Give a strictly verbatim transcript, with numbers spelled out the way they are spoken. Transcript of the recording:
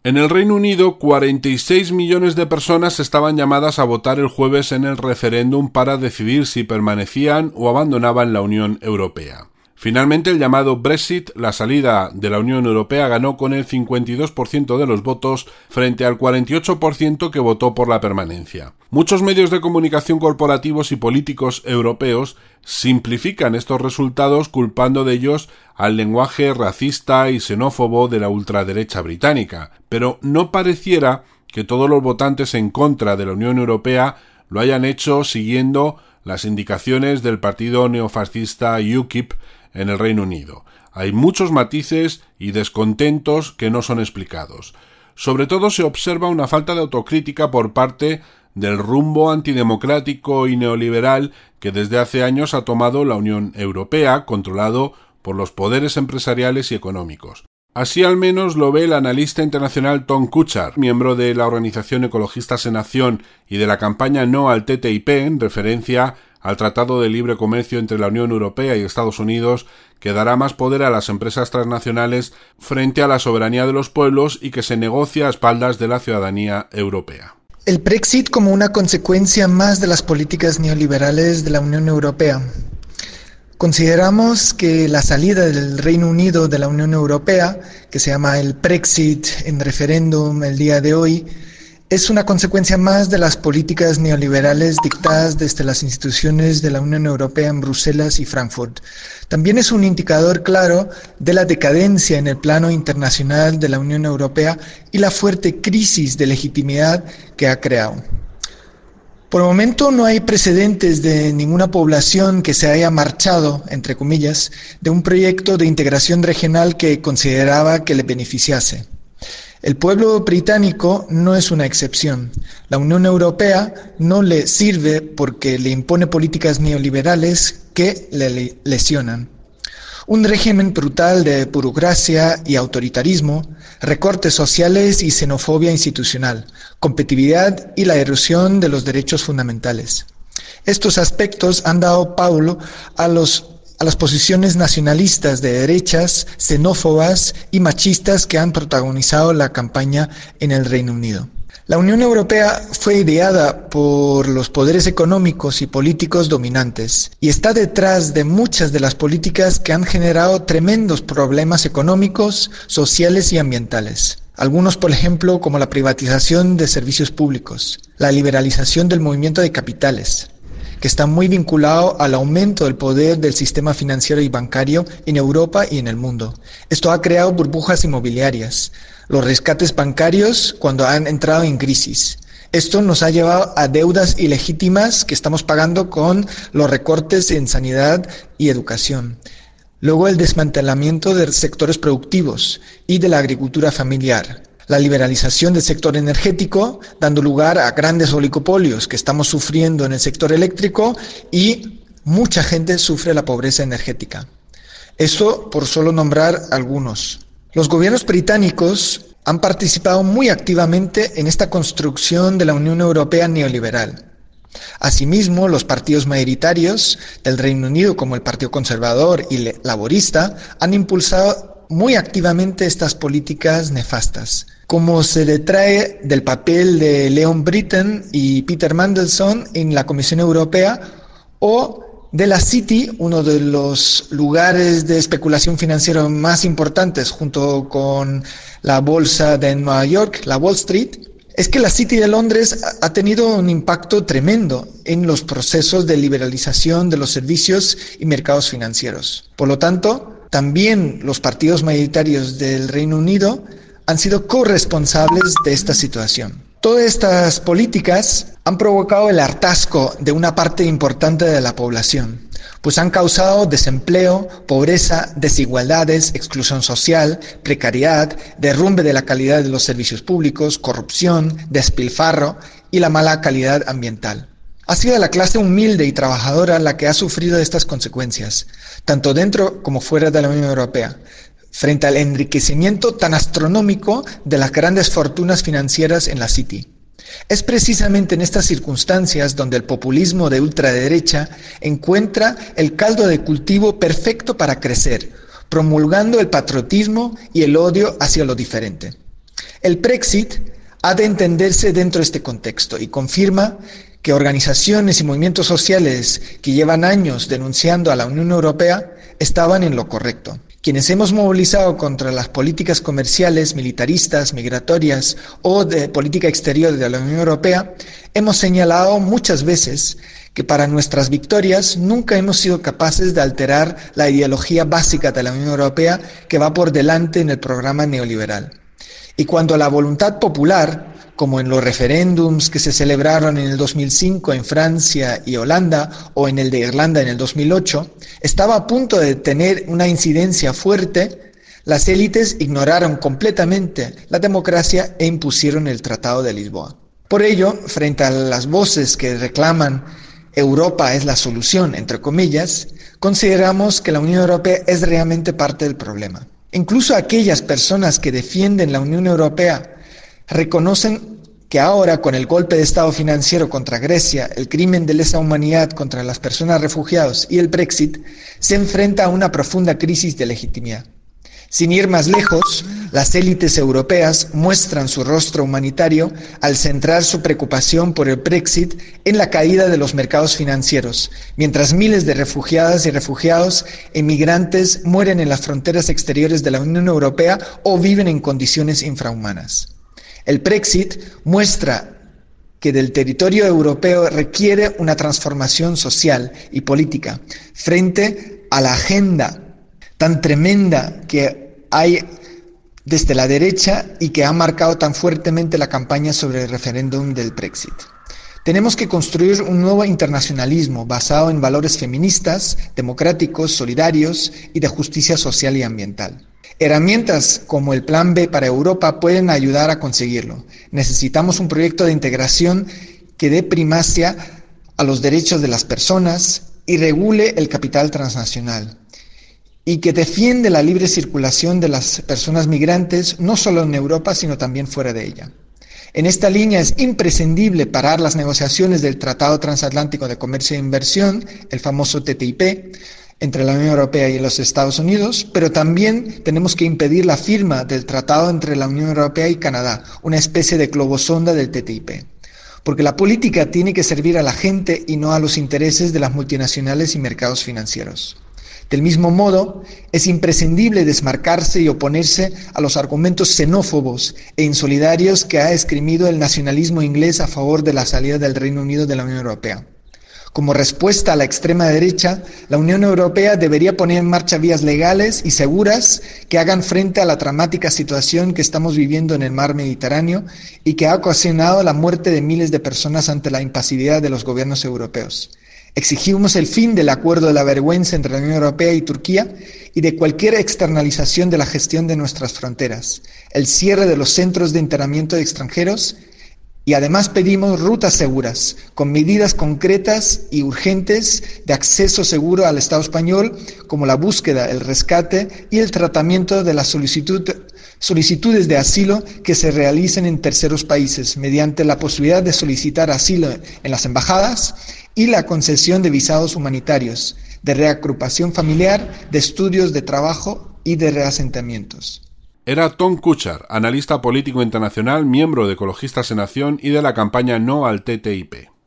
En el Reino Unido, cuarenta y seis millones de personas estaban llamadas a votar el jueves en el referéndum para decidir si permanecían o abandonaban la Unión Europea. Finalmente, el llamado Brexit, la salida de la Unión Europea, ganó con el cincuenta y dos por ciento de los votos frente al cuarenta y ocho por ciento que votó por la permanencia. Muchos medios de comunicación corporativos y políticos europeos simplifican estos resultados culpando de ellos al lenguaje racista y xenófobo de la ultraderecha británica, pero no pareciera que todos los votantes en contra de la Unión Europea lo hayan hecho siguiendo las indicaciones del partido neofascista U K I P en el Reino Unido. Hay muchos matices y descontentos que no son explicados. Sobre todo se observa una falta de autocrítica por parte del rumbo antidemocrático y neoliberal que desde hace años ha tomado la Unión Europea, controlado por los poderes empresariales y económicos. Así al menos lo ve el analista internacional Tom Kuchar, miembro de la organización Ecologistas en Acción y de la campaña No al T T I P, en referencia al Tratado de Libre Comercio entre la Unión Europea y Estados Unidos, que dará más poder a las empresas transnacionales frente a la soberanía de los pueblos y que se negocia a espaldas de la ciudadanía europea. El Brexit como una consecuencia más de las políticas neoliberales de la Unión Europea. Consideramos que la salida del Reino Unido de la Unión Europea, que se llama el Brexit en referéndum el día de hoy, es una consecuencia más de las políticas neoliberales dictadas desde las instituciones de la Unión Europea en Bruselas y Frankfurt. También es un indicador claro de la decadencia en el plano internacional de la Unión Europea y la fuerte crisis de legitimidad que ha creado. Por el momento no hay precedentes de ninguna población que se haya marchado, entre comillas, de un proyecto de integración regional que consideraba que le beneficiase. El pueblo británico no es una excepción. La Unión Europea no le sirve porque le impone políticas neoliberales que le lesionan. Un régimen brutal de burocracia y autoritarismo, recortes sociales y xenofobia institucional, competitividad y la erosión de los derechos fundamentales. Estos aspectos han dado paulo a los a las posiciones nacionalistas de derechas, xenófobas y machistas que han protagonizado la campaña en el Reino Unido. La Unión Europea fue ideada por los poderes económicos y políticos dominantes y está detrás de muchas de las políticas que han generado tremendos problemas económicos, sociales y ambientales. Algunos, por ejemplo, como la privatización de servicios públicos, la liberalización del movimiento de capitales, que está muy vinculado al aumento del poder del sistema financiero y bancario en Europa y en el mundo. Esto ha creado burbujas inmobiliarias, los rescates bancarios cuando han entrado en crisis. Esto nos ha llevado a deudas ilegítimas que estamos pagando con los recortes en sanidad y educación. Luego el desmantelamiento de sectores productivos y de la agricultura familiar. La liberalización del sector energético, dando lugar a grandes oligopolios que estamos sufriendo en el sector eléctrico y mucha gente sufre la pobreza energética. Esto por solo nombrar algunos. Los gobiernos británicos han participado muy activamente en esta construcción de la Unión Europea neoliberal. Asimismo, los partidos mayoritarios del Reino Unido, como el Partido Conservador y Laborista, han impulsado muy activamente estas políticas nefastas, como se detrae del papel de Leon Brittan y Peter Mandelson en la Comisión Europea, o de la City, uno de los lugares de especulación financiera más importantes junto con la bolsa de Nueva York, la Wall Street. Es que la City de Londres ha tenido un impacto tremendo en los procesos de liberalización de los servicios y mercados financieros. Por lo tanto, también los partidos mayoritarios del Reino Unido han sido corresponsables de esta situación. Todas estas políticas han provocado el hartazgo de una parte importante de la población, pues han causado desempleo, pobreza, desigualdades, exclusión social, precariedad, derrumbe de la calidad de los servicios públicos, corrupción, despilfarro y la mala calidad ambiental. Ha sido la clase humilde y trabajadora la que ha sufrido estas consecuencias, tanto dentro como fuera de la Unión Europea, frente al enriquecimiento tan astronómico de las grandes fortunas financieras en la City. Es precisamente en estas circunstancias donde el populismo de ultraderecha encuentra el caldo de cultivo perfecto para crecer, promulgando el patriotismo y el odio hacia lo diferente. El Brexit ha de entenderse dentro de este contexto y confirma que organizaciones y movimientos sociales que llevan años denunciando a la Unión Europea estaban en lo correcto. Quienes hemos movilizado contra las políticas comerciales, militaristas, migratorias o de política exterior de la Unión Europea, hemos señalado muchas veces que para nuestras victorias nunca hemos sido capaces de alterar la ideología básica de la Unión Europea que va por delante en el programa neoliberal. Y cuando la voluntad popular, como en los referéndums que se celebraron en el dos mil cinco en Francia y Holanda o en el de Irlanda en el dos mil ocho, estaba a punto de tener una incidencia fuerte, las élites ignoraron completamente la democracia e impusieron el Tratado de Lisboa. Por ello, frente a las voces que reclaman Europa es la solución, entre comillas, consideramos que la Unión Europea es realmente parte del problema. Incluso aquellas personas que defienden la Unión Europea reconocen que ahora, con el golpe de Estado financiero contra Grecia, el crimen de lesa humanidad contra las personas refugiadas y el Brexit, se enfrenta a una profunda crisis de legitimidad. Sin ir más lejos, las élites europeas muestran su rostro humanitario al centrar su preocupación por el Brexit en la caída de los mercados financieros, mientras miles de refugiadas y refugiados emigrantes mueren en las fronteras exteriores de la Unión Europea o viven en condiciones infrahumanas. El Brexit muestra que del territorio europeo requiere una transformación social y política frente a la agenda tan tremenda que hay desde la derecha y que ha marcado tan fuertemente la campaña sobre el referéndum del Brexit. Tenemos que construir un nuevo internacionalismo basado en valores feministas, democráticos, solidarios y de justicia social y ambiental. Herramientas como el Plan B para Europa pueden ayudar a conseguirlo. Necesitamos un proyecto de integración que dé primacia a los derechos de las personas y regule el capital transnacional, y que defiende la libre circulación de las personas migrantes no solo en Europa, sino también fuera de ella. En esta línea es imprescindible parar las negociaciones del Tratado Transatlántico de Comercio e Inversión, el famoso T T I P, entre la Unión Europea y los Estados Unidos, pero también tenemos que impedir la firma del tratado entre la Unión Europea y Canadá, una especie de globosonda del T T I P. Porque la política tiene que servir a la gente y no a los intereses de las multinacionales y mercados financieros. Del mismo modo, es imprescindible desmarcarse y oponerse a los argumentos xenófobos e insolidarios que ha esgrimido el nacionalismo inglés a favor de la salida del Reino Unido de la Unión Europea. Como respuesta a la extrema derecha, la Unión Europea debería poner en marcha vías legales y seguras que hagan frente a la dramática situación que estamos viviendo en el mar Mediterráneo y que ha ocasionado la muerte de miles de personas ante la impasividad de los gobiernos europeos. Exigimos el fin del acuerdo de la vergüenza entre la Unión Europea y Turquía y de cualquier externalización de la gestión de nuestras fronteras, el cierre de los centros de internamiento de extranjeros. Y además pedimos rutas seguras, con medidas concretas y urgentes de acceso seguro al Estado español, como la búsqueda, el rescate y el tratamiento de las solicitud, solicitudes de asilo que se realicen en terceros países, mediante la posibilidad de solicitar asilo en las embajadas y la concesión de visados humanitarios, de reagrupación familiar, de estudios de trabajo y de reasentamientos. Era Tom Kuchar, analista político internacional, miembro de Ecologistas en Acción y de la campaña No al T T I P.